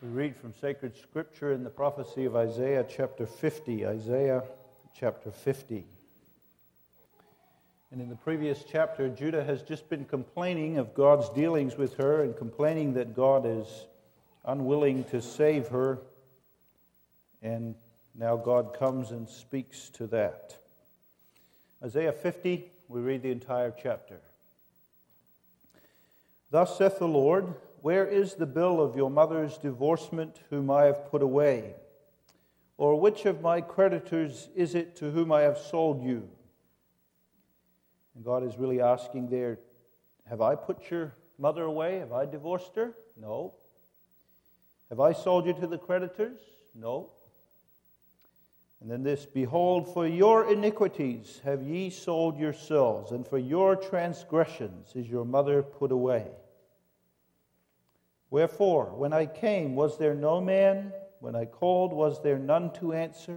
We read from sacred scripture in the prophecy of Isaiah chapter 50. Isaiah chapter 50. And in the previous chapter, Judah has just been complaining of God's dealings with her and complaining that God is unwilling to save her. And now God comes and speaks to that. Isaiah 50, we read the entire chapter. Thus saith the Lord, where is the bill of your mother's divorcement whom I have put away? Or which of my creditors is it to whom I have sold you? And God is really asking there, have I put your mother away? Have I divorced her? No. Have I sold you to the creditors? No. And then this, behold, for your iniquities have ye sold yourselves, and for your transgressions is your mother put away. Wherefore, when I came, was there no man? When I called, was there none to answer?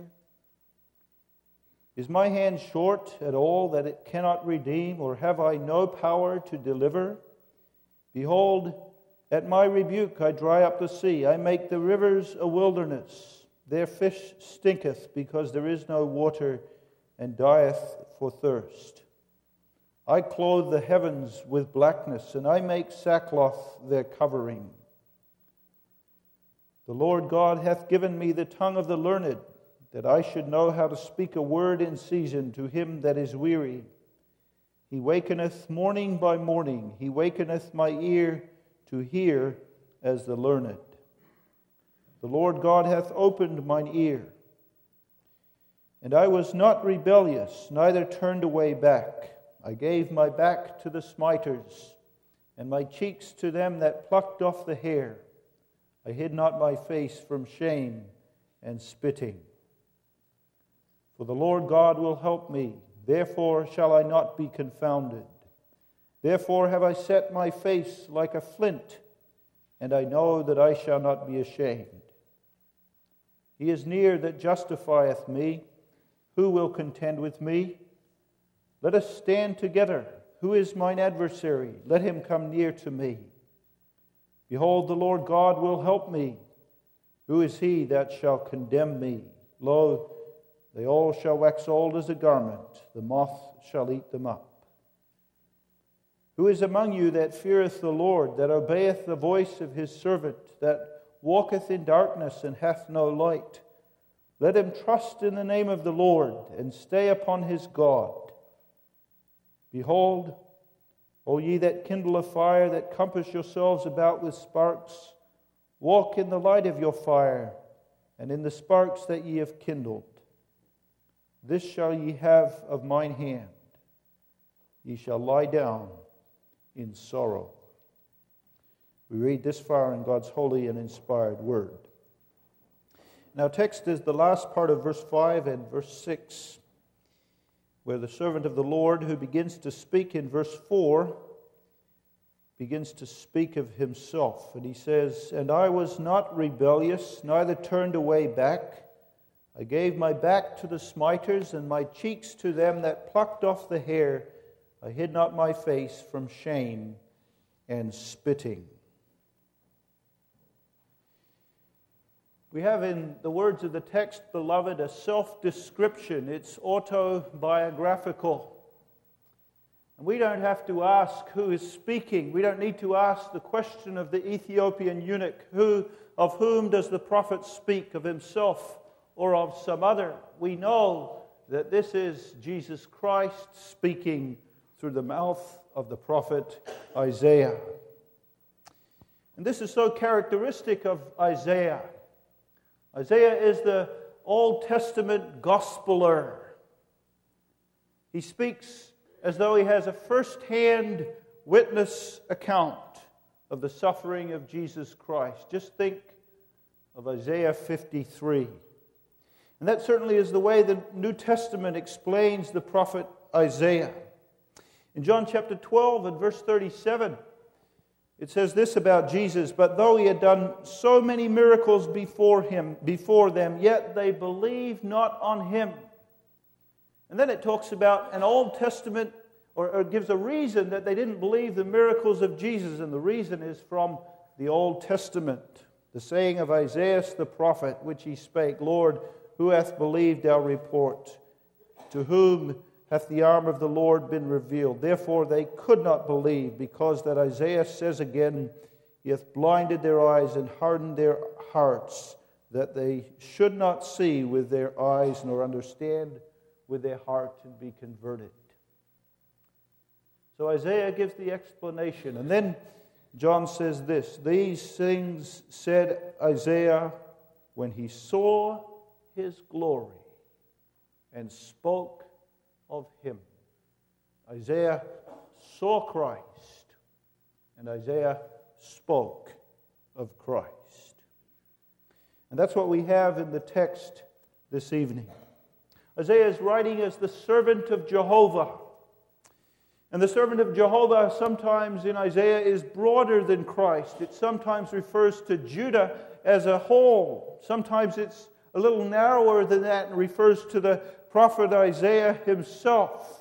Is my hand short at all that it cannot redeem, or have I no power to deliver? Behold, at my rebuke I dry up the sea, I make the rivers a wilderness. Their fish stinketh, because there is no water, and dieth for thirst. I clothe the heavens with blackness, and I make sackcloth their covering. The Lord God hath given me the tongue of the learned, that I should know how to speak a word in season to him that is weary. He wakeneth morning by morning, he wakeneth my ear to hear as the learned. The Lord God hath opened mine ear, and I was not rebellious, neither turned away back. I gave my back to the smiters, and my cheeks to them that plucked off the hair. I hid not my face from shame and spitting. For the Lord God will help me, therefore shall I not be confounded. Therefore have I set my face like a flint, and I know that I shall not be ashamed. He is near that justifieth me. Who will contend with me? Let us stand together. Who is mine adversary? Let him come near to me. Behold, the Lord God will help me. Who is he that shall condemn me? Lo, they all shall wax old as a garment. The moth shall eat them up. Who is among you that feareth the Lord, that obeyeth the voice of his servant, that walketh in darkness and hath no light? Let him trust in the name of the Lord, and stay upon his God. Behold, O ye that kindle a fire, that compass yourselves about with sparks, walk in the light of your fire, and in the sparks that ye have kindled. This shall ye have of mine hand. Ye shall lie down in sorrow. We read this far in God's holy and inspired word. Now, text is the last part of verse 5 and verse 6, where the servant of the Lord, who begins to speak in verse 4, begins to speak of himself. And he says, and I was not rebellious, neither turned away back. I gave my back to the smiters, and my cheeks to them that plucked off the hair. I hid not my face from shame and spitting. We have in the words of the text, beloved, a self-description. It's autobiographical. And we don't have to ask who is speaking. We don't need to ask the question of the Ethiopian eunuch, of whom does the prophet speak, of himself or of some other? We know that this is Jesus Christ speaking through the mouth of the prophet Isaiah. And this is so characteristic of Isaiah. Isaiah is the Old Testament gospeler. He speaks as though he has a first-hand witness account of the suffering of Jesus Christ. Just think of Isaiah 53. And that certainly is the way the New Testament explains the prophet Isaiah. In John chapter 12 and verse 37, it says this about Jesus, but though he had done so many miracles before them, yet they believed not on him. And then it talks about an Old Testament, or gives a reason that they didn't believe the miracles of Jesus, and the reason is from the Old Testament. The saying of Isaiah the prophet, which he spake, Lord, who hath believed our report? To whom hath the arm of the Lord been revealed? Therefore they could not believe, because that Isaiah says again, He hath blinded their eyes and hardened their hearts, that they should not see with their eyes, nor understand with their heart, and be converted. So Isaiah gives the explanation. And then John says this, These things said Isaiah when he saw his glory and spoke of him. Isaiah saw Christ, and Isaiah spoke of Christ. And that's what we have in the text this evening. Isaiah is writing as the servant of Jehovah. And the servant of Jehovah sometimes in Isaiah is broader than Christ. It sometimes refers to Judah as a whole. Sometimes it's a little narrower than that and refers to the prophet Isaiah himself.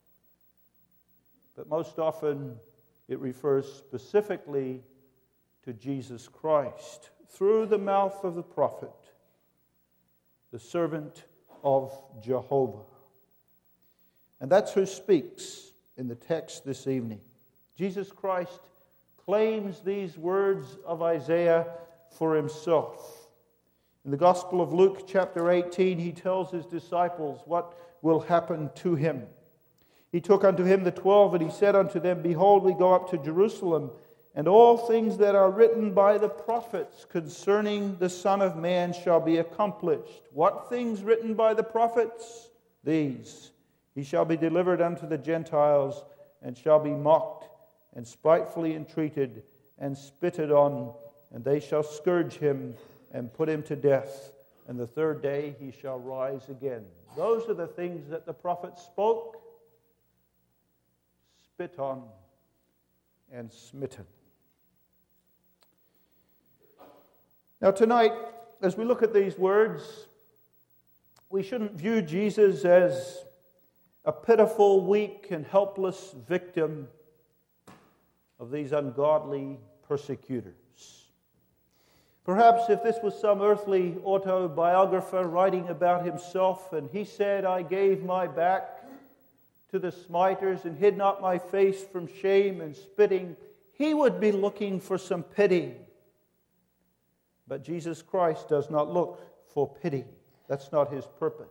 But most often it refers specifically to Jesus Christ through the mouth of the prophet, the servant of Jehovah. And that's who speaks in the text this evening. Jesus Christ claims these words of Isaiah for himself. In the Gospel of Luke chapter 18, he tells his disciples what will happen to him. He took unto him the 12, and he said unto them, Behold, we go up to Jerusalem, and all things that are written by the prophets concerning the Son of Man shall be accomplished. What things written by the prophets? These. He shall be delivered unto the Gentiles, and shall be mocked, and spitefully entreated, and spitted on, and they shall scourge him, and put him to death, and the third day he shall rise again. Those are the things that the prophet spoke, spit on, and smitten. Now tonight, as we look at these words, we shouldn't view Jesus as a pitiful, weak, and helpless victim of these ungodly persecutors. Perhaps if this was some earthly autobiographer writing about himself, and he said, I gave my back to the smiters and hid not my face from shame and spitting, he would be looking for some pity. But Jesus Christ does not look for pity. That's not his purpose.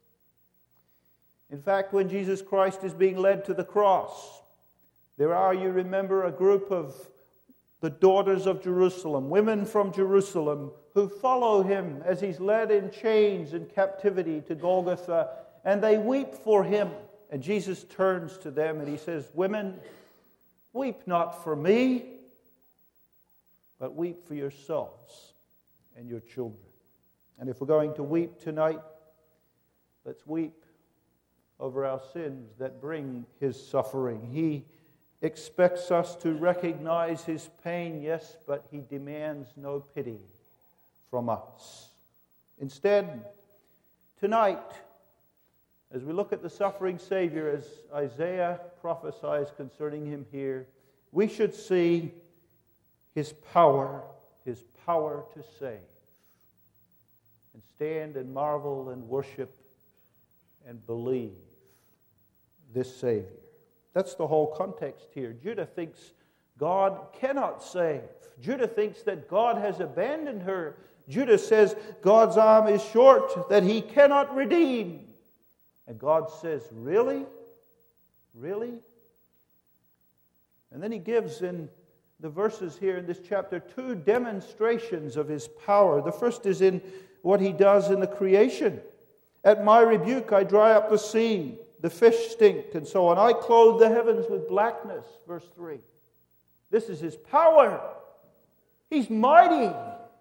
In fact, when Jesus Christ is being led to the cross, there are, you remember, a group of the daughters of Jerusalem, women from Jerusalem, who follow him as he's led in chains and captivity to Golgotha, and they weep for him. And Jesus turns to them and he says, Women, weep not for me, but weep for yourselves and your children. And if we're going to weep tonight, let's weep over our sins that bring his suffering. He expects us to recognize his pain, yes, but he demands no pity from us. Instead, tonight, as we look at the suffering Savior, as Isaiah prophesies concerning him here, we should see his power to save, and stand and marvel and worship and believe this Savior. That's the whole context here. Judah thinks God cannot save. Judah thinks that God has abandoned her. Judah says God's arm is short, that he cannot redeem. And God says, really? Really? And then he gives in the verses here in this chapter 2 demonstrations of his power. The first is in what he does in the creation. At my rebuke I dry up the sea, the fish stink, and so on. I clothe the heavens with blackness, verse 3. This is his power. He's mighty.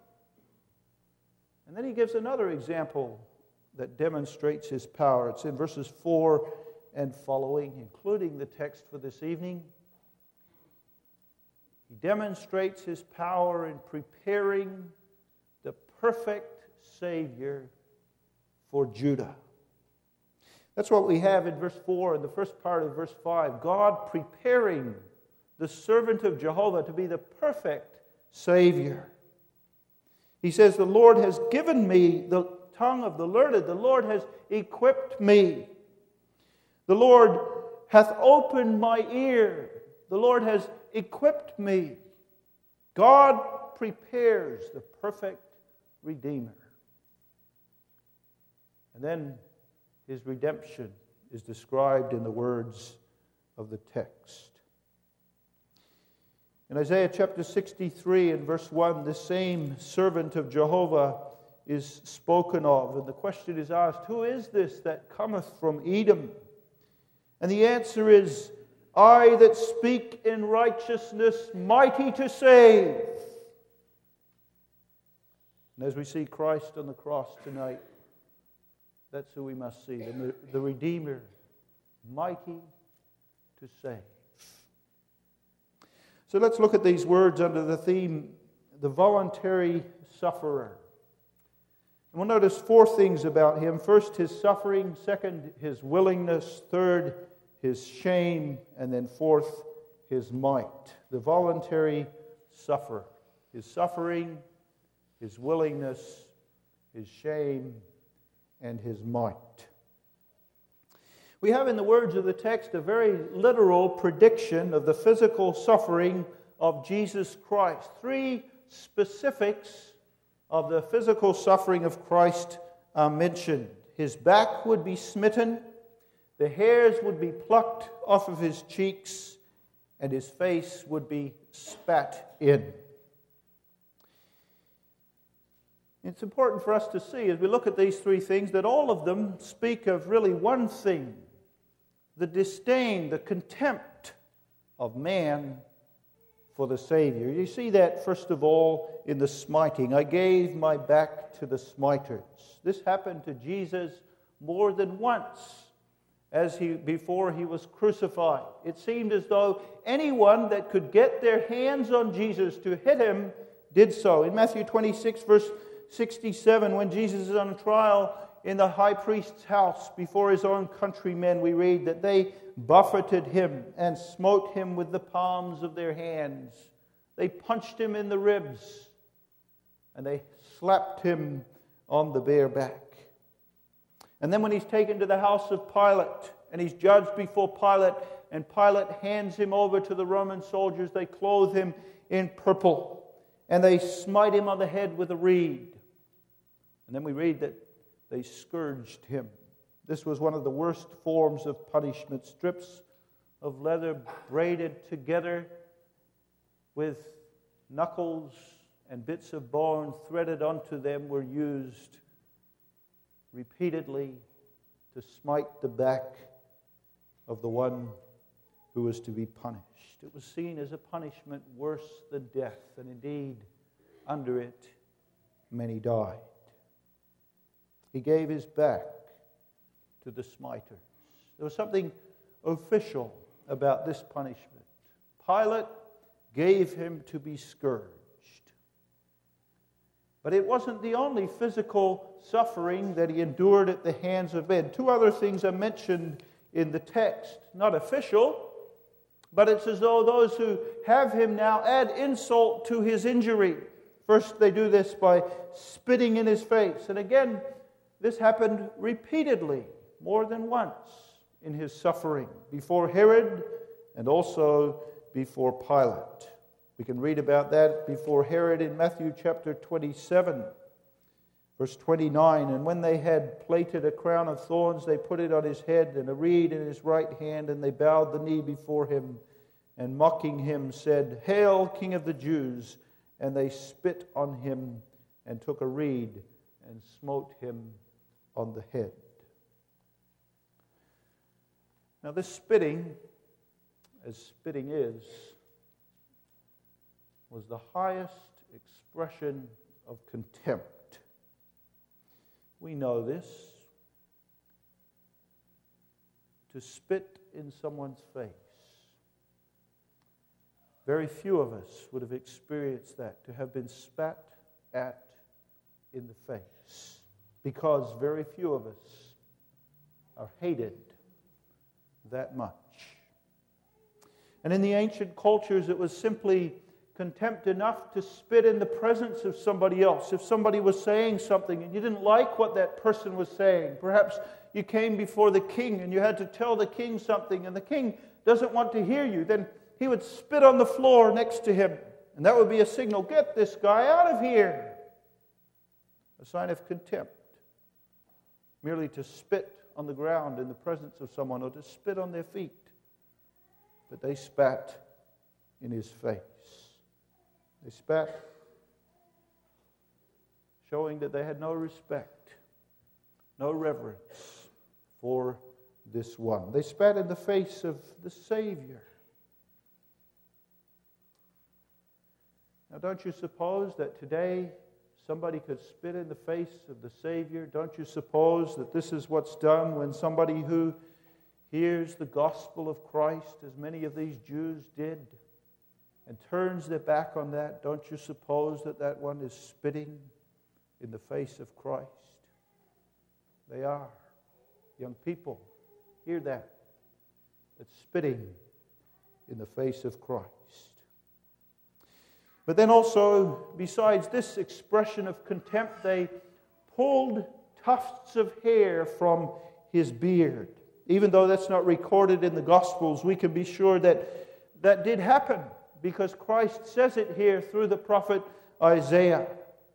And then he gives another example that demonstrates his power. It's in verses 4 and following, including the text for this evening. He demonstrates his power in preparing the perfect Savior for Judah. That's what we have in verse 4 and the first part of verse 5. God preparing the servant of Jehovah to be the perfect Savior. He says, the Lord has given me the tongue of the learned. The Lord has equipped me. The Lord hath opened my ear. The Lord has equipped me. God prepares the perfect Redeemer. And then his redemption is described in the words of the text. In Isaiah chapter 63 and verse 1, the same servant of Jehovah is spoken of. And the question is asked, who is this that cometh from Edom? And the answer is, I that speak in righteousness, mighty to save. And as we see Christ on the cross tonight, that's who we must see, the Redeemer, mighty to save. So let's look at these words under the theme, the voluntary sufferer. And we'll notice four things about him. First, his suffering. Second, his willingness. Third, his shame. And then fourth, his might. The voluntary sufferer. His suffering, his willingness, his shame, and his might. We have in the words of the text a very literal prediction of the physical suffering of Jesus Christ. Three specifics of the physical suffering of Christ are mentioned. His back would be smitten, the hairs would be plucked off of his cheeks, and his face would be spat in. It's important for us to see as we look at these three things that all of them speak of really one thing: the disdain, the contempt of man for the Savior. You see that, first of all, in the smiting. I gave my back to the smiters. This happened to Jesus more than once before he was crucified. It seemed as though anyone that could get their hands on Jesus to hit him did so. In Matthew 26, verse 67, when Jesus is on trial in the high priest's house before his own countrymen, we read that they buffeted him and smote him with the palms of their hands. They punched him in the ribs and they slapped him on the bare back. And then when he's taken to the house of Pilate and he's judged before Pilate, and Pilate hands him over to the Roman soldiers, they clothe him in purple and they smite him on the head with a reed. And then we read that they scourged him. This was one of the worst forms of punishment. Strips of leather braided together with knuckles and bits of bone threaded onto them were used repeatedly to smite the back of the one who was to be punished. It was seen as a punishment worse than death, and indeed, under it, many died. He gave his back to the smiters. There was something official about this punishment. Pilate gave him to be scourged. But it wasn't the only physical suffering that he endured at the hands of men. Two other things are mentioned in the text. Not official, but it's as though those who have him now add insult to his injury. First, they do this by spitting in his face. And again, this happened repeatedly, more than once, in his suffering, before Herod and also before Pilate. We can read about that before Herod in Matthew chapter 27, verse 29. And when they had plaited a crown of thorns, they put it on his head and a reed in his right hand, and they bowed the knee before him, and mocking him said, "Hail, King of the Jews!" And they spit on him and took a reed and smote him on the head. Now this spitting, as spitting is, was the highest expression of contempt. We know this. To spit in someone's face. Very few of us would have experienced that, to have been spat at in the face, because very few of us are hated that much. And in the ancient cultures, it was simply contempt enough to spit in the presence of somebody else. If somebody was saying something and you didn't like what that person was saying, perhaps you came before the king and you had to tell the king something and the king doesn't want to hear you, then he would spit on the floor next to him. And that would be a signal, get this guy out of here. A sign of contempt. Merely to spit on the ground in the presence of someone or to spit on their feet. But they spat in his face. They spat, showing that they had no respect, no reverence for this one. They spat in the face of the Savior. Now, don't you suppose that today somebody could spit in the face of the Savior? Don't you suppose that this is what's done when somebody who hears the gospel of Christ, as many of these Jews did, and turns their back on that? Don't you suppose that that one is spitting in the face of Christ? They are. Young people, hear that. It's spitting in the face of Christ. But then also, besides this expression of contempt, they pulled tufts of hair from his beard. Even though that's not recorded in the Gospels, we can be sure that that did happen, because Christ says it here through the prophet Isaiah.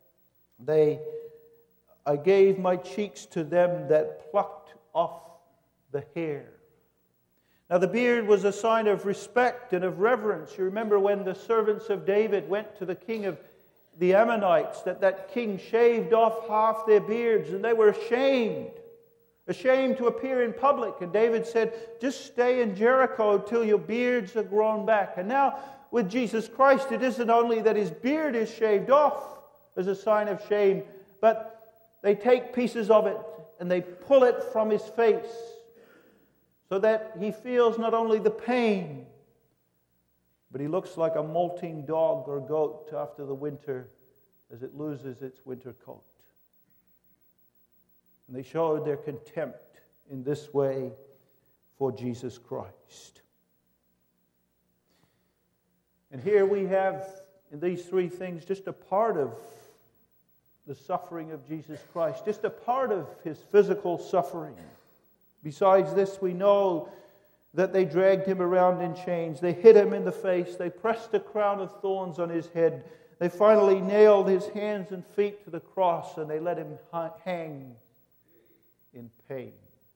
I gave my cheeks to them that plucked off the hair. Now the beard was a sign of respect and of reverence. You remember when the servants of David went to the king of the Ammonites, that king shaved off half their beards, and they were ashamed to appear in public. And David said, just stay in Jericho till your beards are grown back. And now with Jesus Christ, it isn't only that his beard is shaved off as a sign of shame, but they take pieces of it and they pull it from his face so that he feels not only the pain, but he looks like a molting dog or goat after the winter as it loses its winter coat. And they showed their contempt in this way for Jesus Christ. And here we have, in these three things, just a part of the suffering of Jesus Christ, just a part of his physical suffering. Besides this, we know that they dragged him around in chains. They hit him in the face. They pressed a crown of thorns on his head. They finally nailed his hands and feet to the cross, and they let him hang in pain.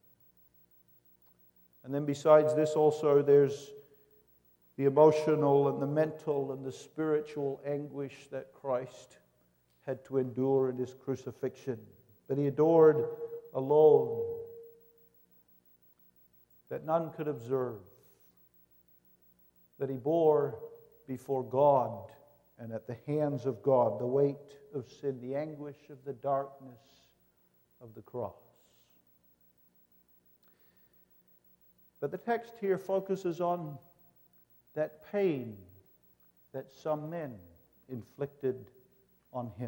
And then besides this also, there's the emotional and the mental and the spiritual anguish that Christ had to endure in his crucifixion. That he endured alone, that none could observe, that he bore before God and at the hands of God the weight of sin, the anguish of the darkness of the cross. But the text here focuses on that pain that some men inflicted on him.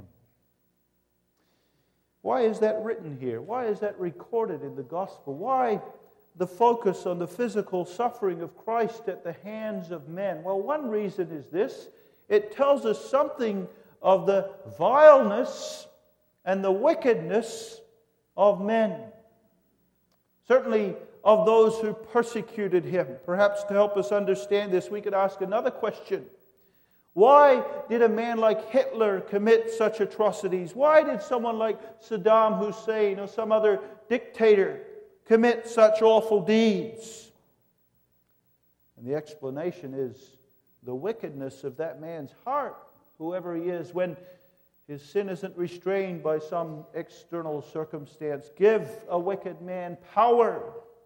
Why is that written here? Why is that recorded in the gospel? Why the focus on the physical suffering of Christ at the hands of men? Well, one reason is this. It tells us something of the vileness and the wickedness of men. Certainly of those who persecuted him. Perhaps to help us understand this, we could ask another question. Why did a man like Hitler commit such atrocities? Why did someone like Saddam Hussein or some other dictator commit such awful deeds? And the explanation is the wickedness of that man's heart, whoever he is, when his sin isn't restrained by some external circumstance. Give a wicked man power,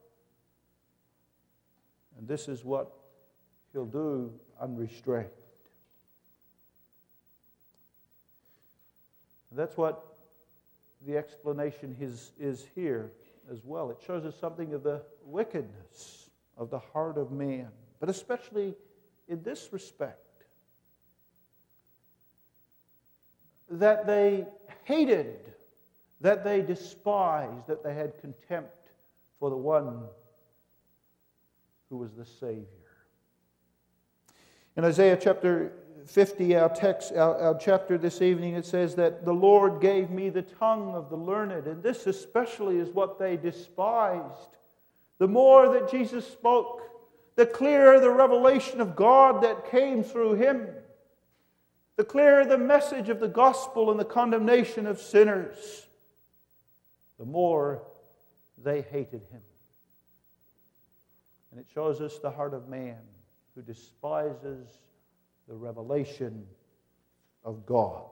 and this is what he'll do unrestrained. And that's what the explanation is here as well. It shows us something of the wickedness of the heart of man, but especially in this respect, that they hated, that they despised, that they had contempt for the one who was the Savior. In Isaiah chapter 50, our text, our chapter this evening, it says that the Lord gave me the tongue of the learned. And this especially is what they despised. The more that Jesus spoke, the clearer the revelation of God that came through him. The clearer the message of the gospel and the condemnation of sinners, the more they hated him. And it shows us the heart of man who despises the revelation of God.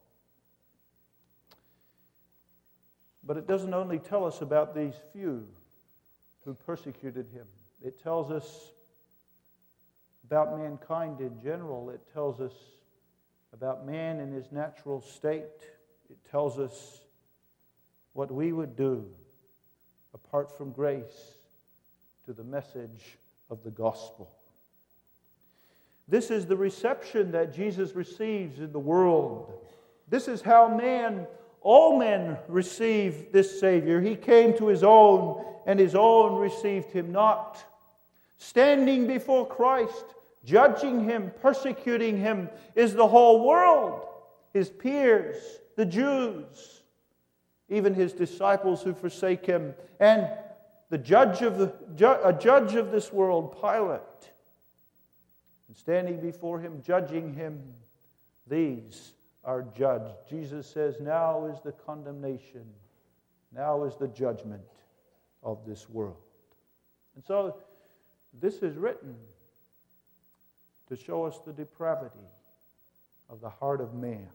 But it doesn't only tell us about these few who persecuted him. It tells us about mankind in general. It tells us about man in his natural state. It tells us what we would do apart from grace to the message of the gospel. This is the reception that Jesus receives in the world. This is how all men receive this Savior. He came to his own, and his own received him not. Standing before Christ, judging him, persecuting him, is the whole world, his peers, the Jews, even his disciples who forsake him, and a judge of this world, Pilate. And standing before him, judging him, these are judged. Jesus says, now is the condemnation, now is the judgment of this world. And so, this is written to show us the depravity of the heart of man.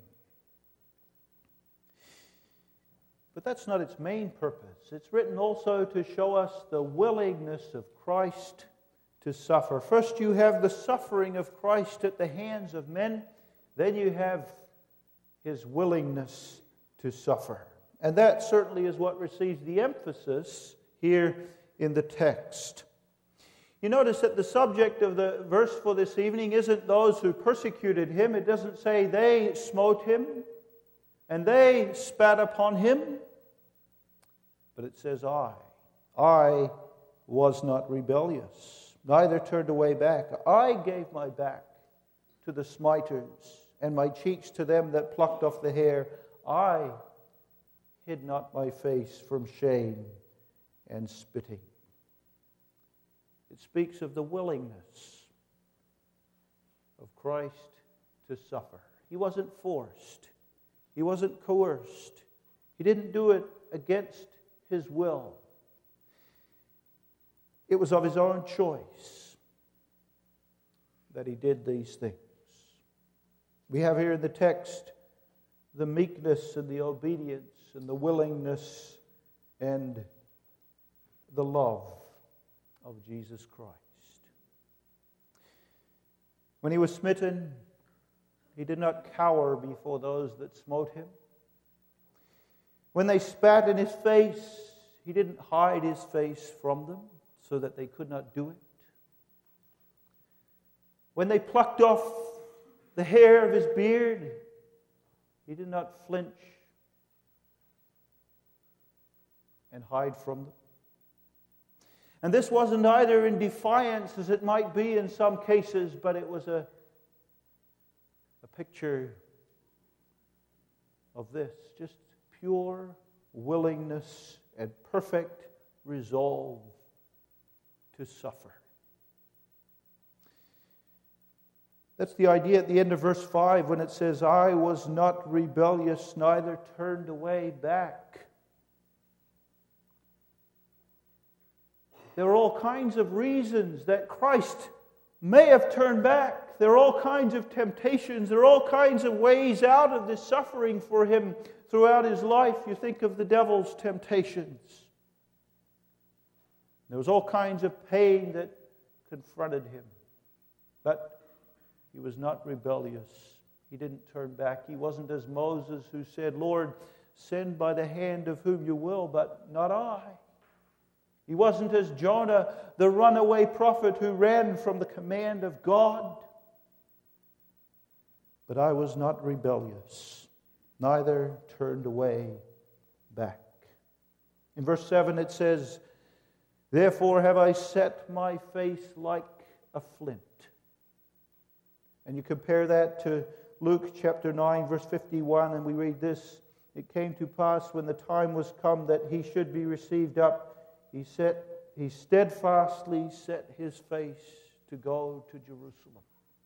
But that's not its main purpose. It's written also to show us the willingness of Christ to suffer. First, you have the suffering of Christ at the hands of men. Then you have his willingness to suffer. And that certainly is what receives the emphasis here in the text. You notice that the subject of the verse for this evening isn't those who persecuted him. It doesn't say they smote him and they spat upon him. But it says I was not rebellious, neither turned away back. I gave my back to the smiters, and my cheeks to them that plucked off the hair. I hid not my face from shame and spitting. It speaks of the willingness of Christ to suffer. He wasn't forced. He wasn't coerced. He didn't do it against his will. It was of his own choice that he did these things. We have here in the text the meekness and the obedience and the willingness and the love of Jesus Christ. When he was smitten, he did not cower before those that smote him. When they spat in his face, he didn't hide his face from them so that they could not do it. When they plucked off the hair of his beard, he did not flinch and hide from them. And this wasn't either in defiance, as it might be in some cases, but it was a picture of this, just pure willingness and perfect resolve to suffer. That's the idea at the end of verse 5 when it says, I was not rebellious, neither turned away back. There are all kinds of reasons that Christ may have turned back. There are all kinds of temptations. There are all kinds of ways out of this suffering for him throughout his life. You think of the devil's temptations. There was all kinds of pain that confronted him. But he was not rebellious. He didn't turn back. He wasn't as Moses who said, Lord, send by the hand of whom you will, but not I. He wasn't as Jonah, the runaway prophet who ran from the command of God. But I was not rebellious, neither turned away back. In verse 7 it says, Therefore have I set my face like a flint, And you compare that to Luke chapter 9, verse 51, and we read this: "It came to pass when the time was come that he should be received up, he steadfastly set his face to go to Jerusalem."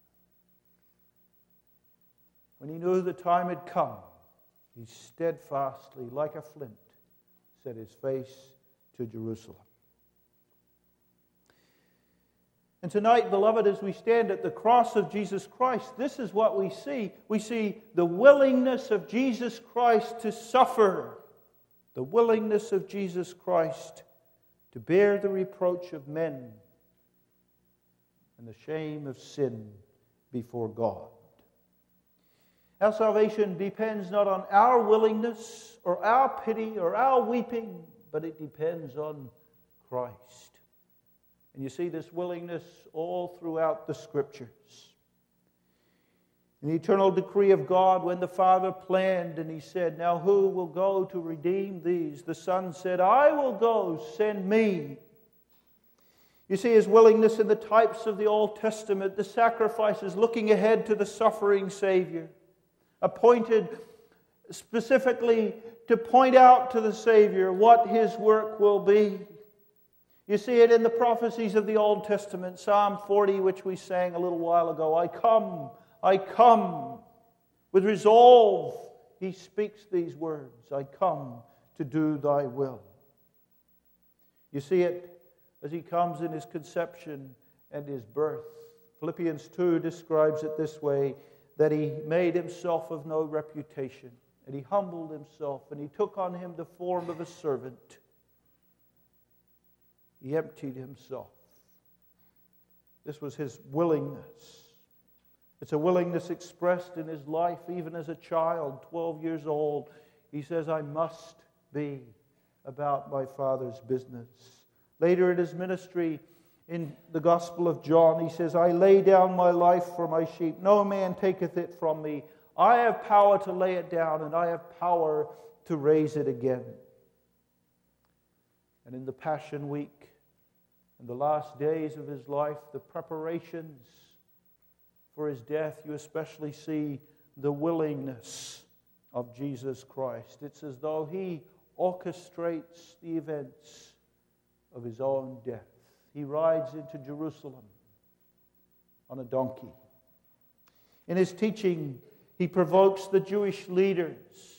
When he knew the time had come, he steadfastly, like a flint, set his face to Jerusalem. And tonight, beloved, as we stand at the cross of Jesus Christ, this is what we see. We see the willingness of Jesus Christ to suffer, the willingness of Jesus Christ to bear the reproach of men and the shame of sin before God. Our salvation depends not on our willingness or our pity or our weeping, but it depends on Christ. And you see this willingness all throughout the Scriptures. In the eternal decree of God, when the Father planned and He said, "Now who will go to redeem these?" the Son said, "I will go, send me." You see His willingness in the types of the Old Testament, the sacrifices looking ahead to the suffering Savior, appointed specifically to point out to the Savior what His work will be. You see it in the prophecies of the Old Testament. Psalm 40, which we sang a little while ago. I come. With resolve, he speaks these words. I come to do thy will. You see it as he comes in his conception and his birth. Philippians 2 describes it this way, that he made himself of no reputation, and he humbled himself, and he took on him the form of a servant. He emptied himself. This was his willingness. It's a willingness expressed in his life, even as a child, 12 years old. He says, I must be about my Father's business. Later in his ministry, in the Gospel of John, he says, I lay down my life for my sheep. No man taketh it from me. I have power to lay it down, and I have power to raise it again. And in the Passion Week, in the last days of his life, the preparations for his death, you especially see the willingness of Jesus Christ. It's as though he orchestrates the events of his own death. He rides into Jerusalem on a donkey. In his teaching, he provokes the Jewish leaders.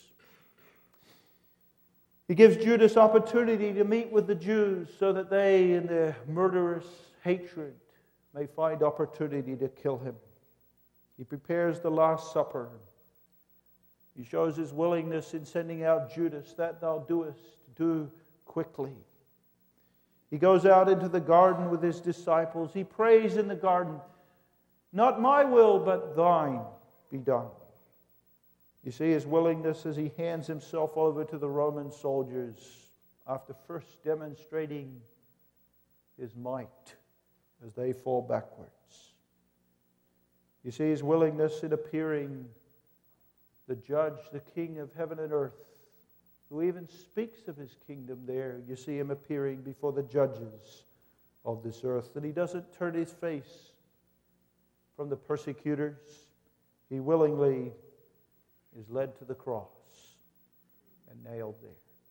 He gives Judas opportunity to meet with the Jews so that they, in their murderous hatred, may find opportunity to kill him. He prepares the Last Supper. He shows his willingness in sending out Judas, that thou doest, do quickly. He goes out into the garden with his disciples. He prays in the garden, not my will, but thine be done. You see his willingness as he hands himself over to the Roman soldiers after first demonstrating his might as they fall backwards. You see his willingness in appearing the judge, the King of heaven and earth, who even speaks of his kingdom there. You see him appearing before the judges of this earth. And he doesn't turn his face from the persecutors. He willingly is led to the cross and nailed there.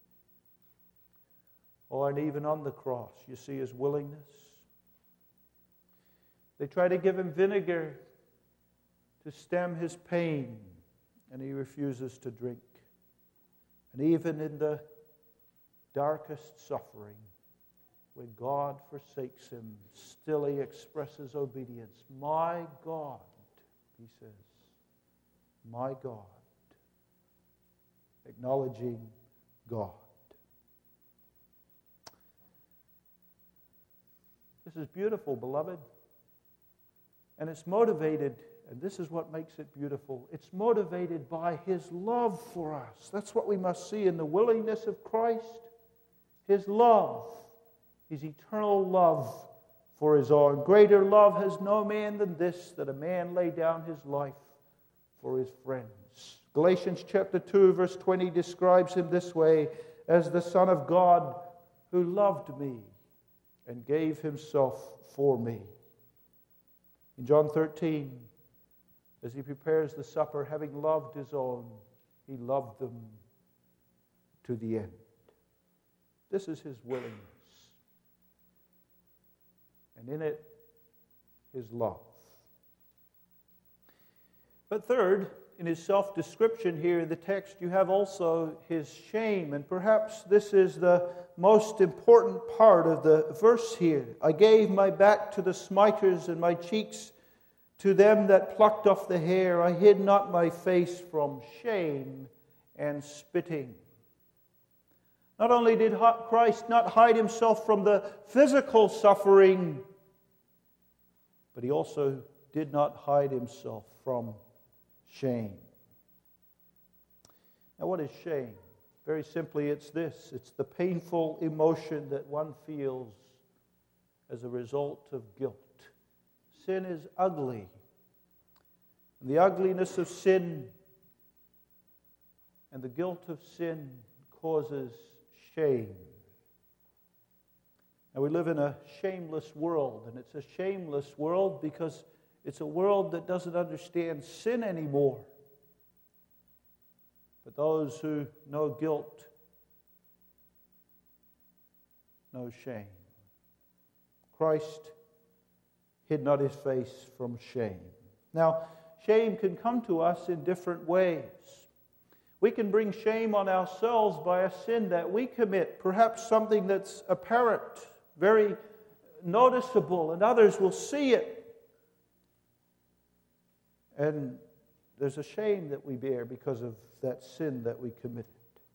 Oh, and even on the cross, you see his willingness. They try to give him vinegar to stem his pain, and he refuses to drink. And even in the darkest suffering, when God forsakes him, still he expresses obedience. My God, he says, my God. Acknowledging God. This is beautiful, beloved. And it's motivated, and this is what makes it beautiful, it's motivated by his love for us. That's what we must see in the willingness of Christ. His love, his eternal love for his own. Greater love has no man than this, that a man lay down his life for his friends. Galatians chapter 2, verse 20 describes him this way, as the Son of God who loved me and gave himself for me. In John 13, as he prepares the supper, having loved his own, he loved them to the end. This is his willingness. And in it, his love. But third, in his self-description here in the text, you have also his shame. And perhaps this is the most important part of the verse here. I gave my back to the smiters and my cheeks to them that plucked off the hair. I hid not my face from shame and spitting. Not only did Christ not hide himself from the physical suffering, but he also did not hide himself from shame. Now, what is shame? Very simply, it's this. It's the painful emotion that one feels as a result of guilt. Sin is ugly. And the ugliness of sin and the guilt of sin causes shame. Now, we live in a shameless world, and it's a shameless world because it's a world that doesn't understand sin anymore. But those who know guilt know shame. Christ hid not his face from shame. Now, shame can come to us in different ways. We can bring shame on ourselves by a sin that we commit, perhaps something that's apparent, very noticeable, and others will see it. And there's a shame that we bear because of that sin that we committed.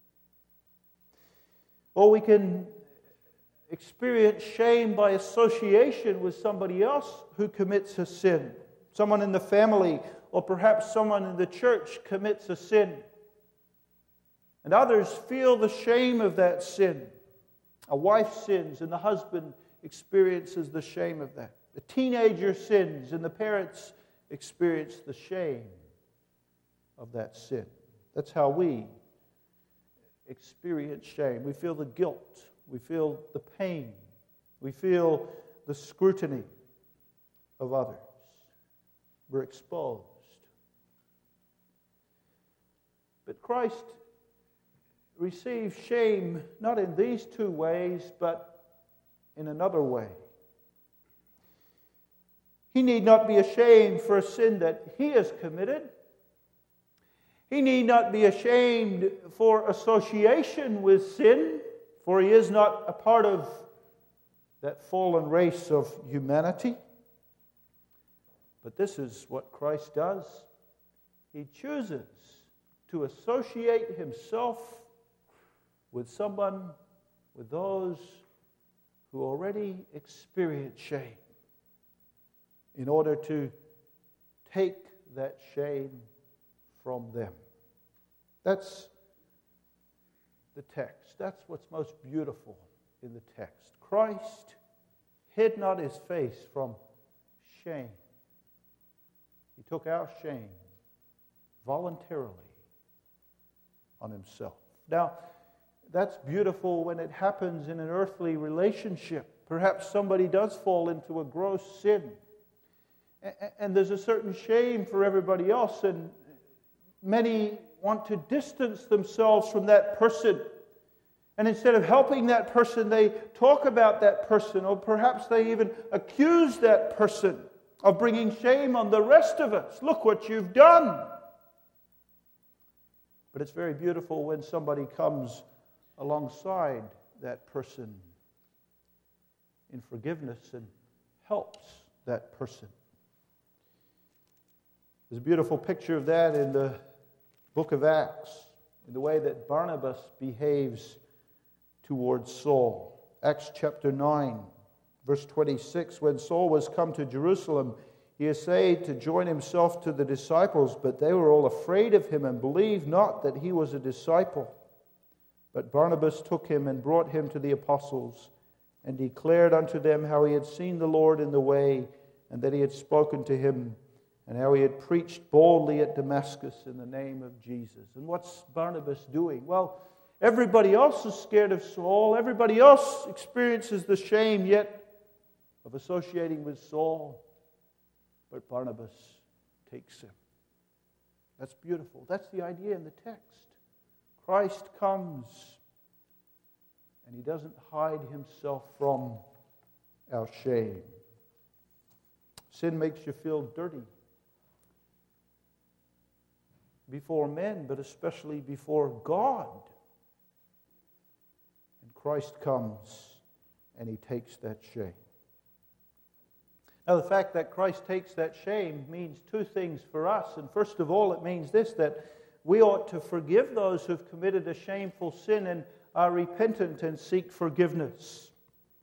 Or we can experience shame by association with somebody else who commits a sin. Someone in the family, or perhaps someone in the church commits a sin. And others feel the shame of that sin. A wife sins and the husband experiences the shame of that. The teenager sins and the parents experience the shame of that sin. That's how we experience shame. We feel the guilt. We feel the pain. We feel the scrutiny of others. We're exposed. But Christ received shame not in these two ways, but in another way. He need not be ashamed for a sin that he has committed. He need not be ashamed for association with sin, for he is not a part of that fallen race of humanity. But this is what Christ does. He chooses to associate himself with someone, with those who already experience shame, in order to take that shame from them. That's the text. That's what's most beautiful in the text. Christ hid not his face from shame. He took our shame voluntarily on himself. Now, that's beautiful when it happens in an earthly relationship. Perhaps somebody does fall into a gross sin, and there's a certain shame for everybody else, and many want to distance themselves from that person. And instead of helping that person, they talk about that person, or perhaps they even accuse that person of bringing shame on the rest of us. Look what you've done. But it's very beautiful when somebody comes alongside that person in forgiveness and helps that person. There's a beautiful picture of that in the book of Acts, in the way that Barnabas behaves towards Saul. Acts chapter 9, verse 26, when Saul was come to Jerusalem, he essayed to join himself to the disciples, but they were all afraid of him and believed not that he was a disciple. But Barnabas took him and brought him to the apostles and declared unto them how he had seen the Lord in the way, and that he had spoken to him, and how he had preached boldly at Damascus in the name of Jesus. And what's Barnabas doing? Well, everybody else is scared of Saul. Everybody else experiences the shame yet of associating with Saul. But Barnabas takes him. That's beautiful. That's the idea in the text. Christ comes, and He doesn't hide Himself from our shame. Sin makes you feel dirty before men, but especially before God. And Christ comes, and He takes that shame. Now, the fact that Christ takes that shame means two things for us. And first of all, it means this, that we ought to forgive those who've committed a shameful sin and are repentant and seek forgiveness.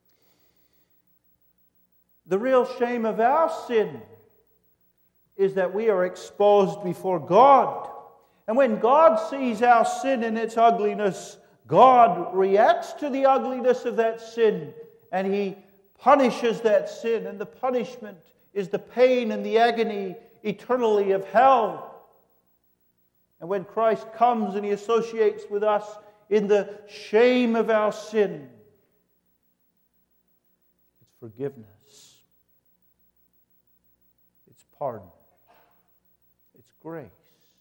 The real shame of our sin is that we are exposed before God. And when God sees our sin in its ugliness, God reacts to the ugliness of that sin, and He punishes that sin, and the punishment is the pain and the agony eternally of hell. And when Christ comes and He associates with us in the shame of our sin, it's forgiveness, it's pardon, it's grace.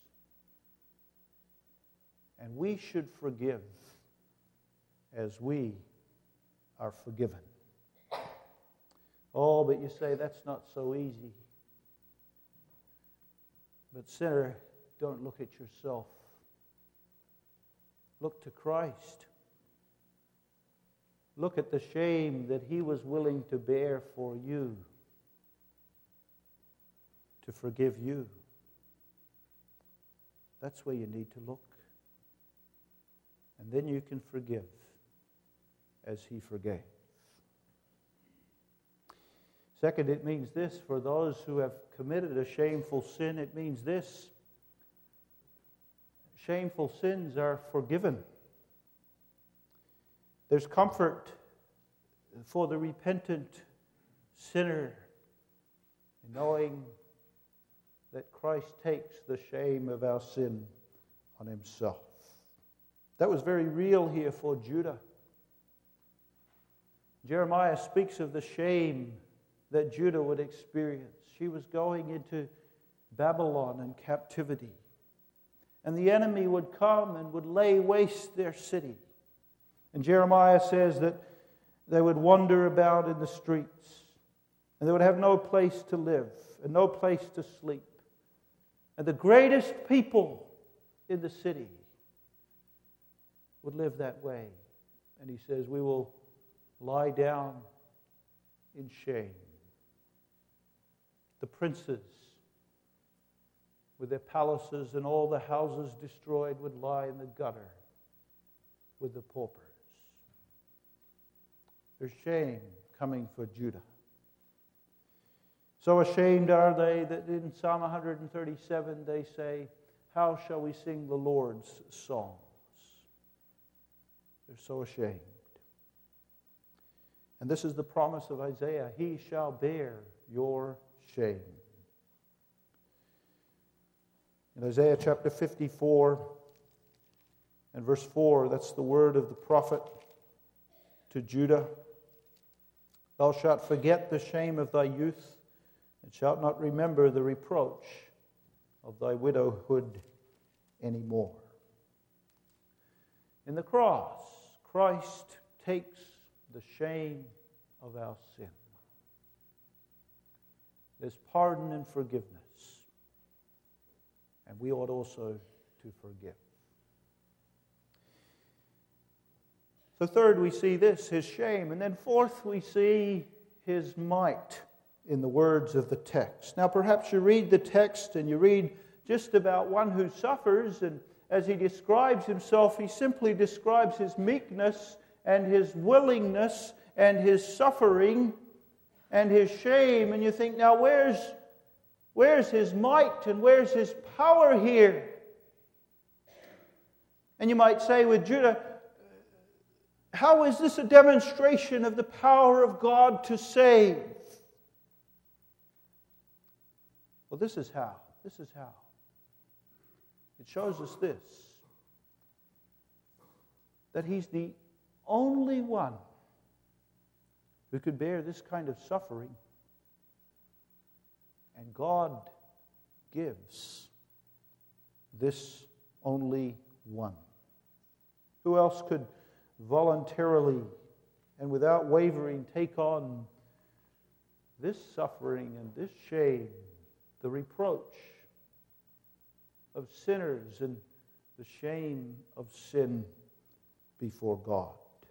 And we should forgive as we are forgiven. Oh, but you say, that's not so easy. But sinner, don't look at yourself. Look to Christ. Look at the shame that He was willing to bear for you, to forgive you. That's where you need to look. And then you can forgive as He forgave. Second, it means this, for those who have committed a shameful sin, it means this: shameful sins are forgiven. There's comfort for the repentant sinner in knowing that Christ takes the shame of our sin on Himself. That was very real here for Judah. Jeremiah speaks of the shame that Judah would experience. She was going into Babylon in captivity. And the enemy would come and would lay waste their city. And Jeremiah says that they would wander about in the streets. And they would have no place to live and no place to sleep. And the greatest people in the city would live that way. And he says, we will lie down in shame. The princes, with their palaces and all the houses destroyed, would lie in the gutter with the paupers. There's shame coming for Judah. So ashamed are they that in Psalm 137 they say, how shall we sing the Lord's songs? They're so ashamed. And this is the promise of Isaiah. He shall bear your shame. In Isaiah chapter 54 and verse 4, that's the word of the prophet to Judah. Thou shalt forget the shame of thy youth, and shalt not remember the reproach of thy widowhood anymore. In the cross, Christ takes the shame of our sin. There's pardon and forgiveness. And we ought also to forgive. So third, we see this, His shame. And then fourth, we see His might in the words of the text. Now, perhaps you read the text and you read just about one who suffers, and as he describes himself, he simply describes his meekness and his willingness and his suffering and his shame. And you think, now where's his might and where's his power here? And you might say with Judah, how is this a demonstration of the power of God to save? Well, this is how. This is how. It shows us this, that He's the only one who could bear this kind of suffering. And God gives this only one. Who else could voluntarily and without wavering take on this suffering and this shame, the reproach of sinners and the shame of sin before God?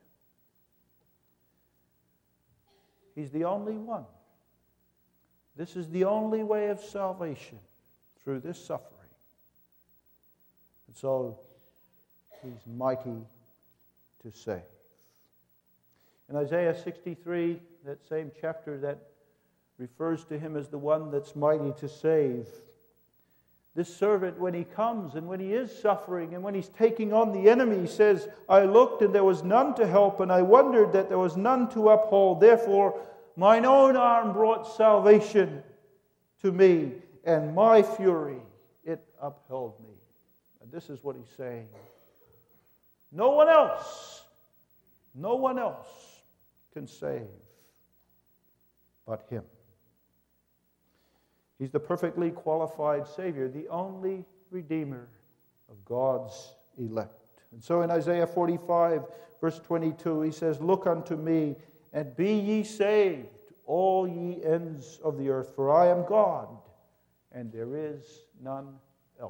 He's the only one. This is the only way of salvation, through this suffering. And so, He's mighty to save. In Isaiah 63, that same chapter that refers to Him as the one that's mighty to save, this servant, when he comes and when he is suffering and when he's taking on the enemy, he says, I looked and there was none to help, and I wondered that there was none to uphold. Therefore, mine own arm brought salvation to me, and my fury, it upheld me. And this is what he's saying. No one else can save but Him. He's the perfectly qualified Savior, the only Redeemer of God's elect. And so in Isaiah 45, verse 22, he says, Look unto me, and be ye saved, all ye ends of the earth, for I am God, and there is none else.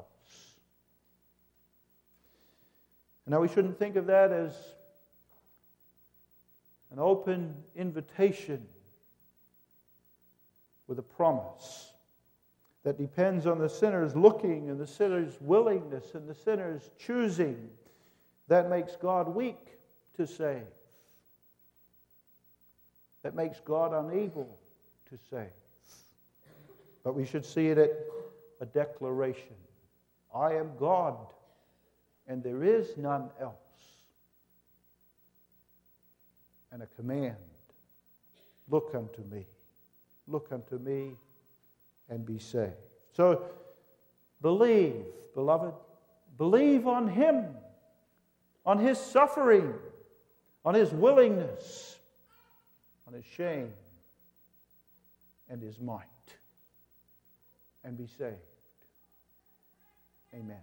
And now we shouldn't think of that as an open invitation with a promise that depends on the sinner's looking and the sinner's willingness and the sinner's choosing. That makes God weak to save. That makes God unable to save. But we should see it at a declaration. I am God, and there is none else. And a command. Look unto me. Look unto me and be saved. So, believe, beloved. Believe on Him, on His suffering, on His willingness, on His shame, and His might, and be saved. Amen.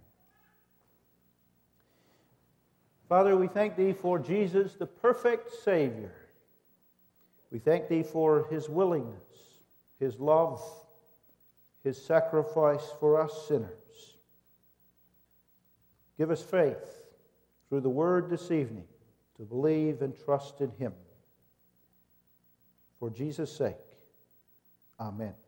Father, we thank Thee for Jesus, the perfect Savior. We thank Thee for His willingness, His love, His sacrifice for us sinners. Give us faith through the Word this evening to believe and trust in Him. For Jesus' sake, amen.